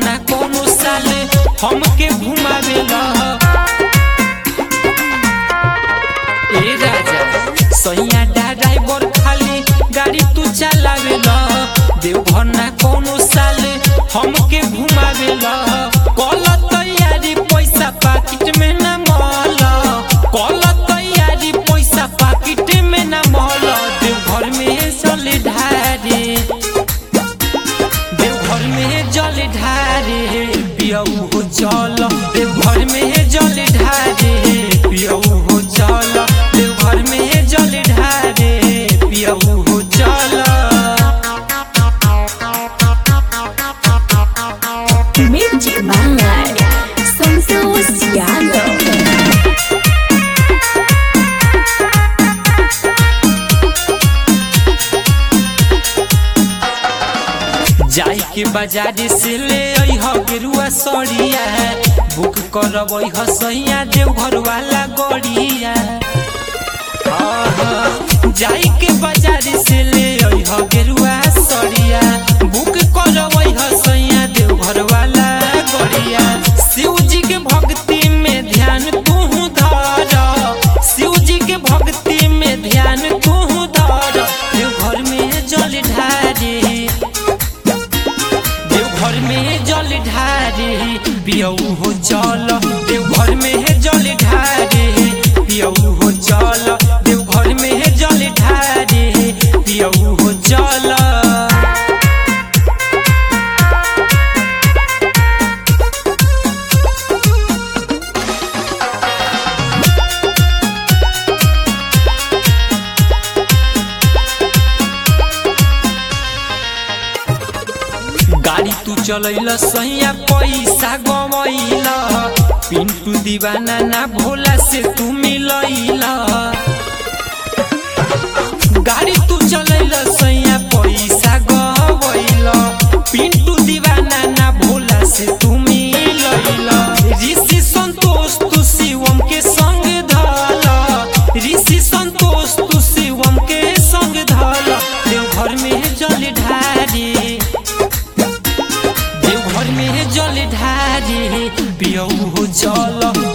ना कोनो साले हमके घुमावेला। ए राजा सैया ड्राइवर खाली गाड़ी तू चलावेला। देवघर ना कोनो साले हमके घुमावेला। कल तैयारी पैसा पाकिट में ना मौला। कल तैयारी पैसा पाकिट में ना मौला। देवघर में जल ढारे, देवघर में जल ढारे पियऊ हो चल। देवघर में जल ढारे पियऊ हो चल। देवघर में जल ढारे पियऊ हो चल। Music by Santos Yadav। जाई के बाजार से ले अइह गेरुआ सड़िया। बुक करब अइह सैया देवघर वाला गड़िया। जाई के बाजार से ले अइह गेरुआ सड़िया। बुक करब अइह सैया देवघर वाला गड़िया। शिव जी के भक्ति में ध्यान तू धर। शिव जी के भक्ति में ध्यान तू धर। देवघर में जल ढारे, देवघर में जल ढारे पियऊ हो चल। देवघर में जल ढारे पियऊ हो चल। देवघर में जल ढारे पियऊ हो चल। गाड़ी तू चलैला सैया पैसा गवैला। पिंटू दीवाना ना भोला से तू मिलैला। गाड़ी तू चलैला सैया पैसा गवैला। पिंटू दीवाना ना भोला से तू मिलैला। ऋषि संतोष तू शिवम के संग धला। ऋषि संतोष तू शिवम के संग धला। देवघर में जल ढारे, देवघर में जल ढारे पियऊ हो चल।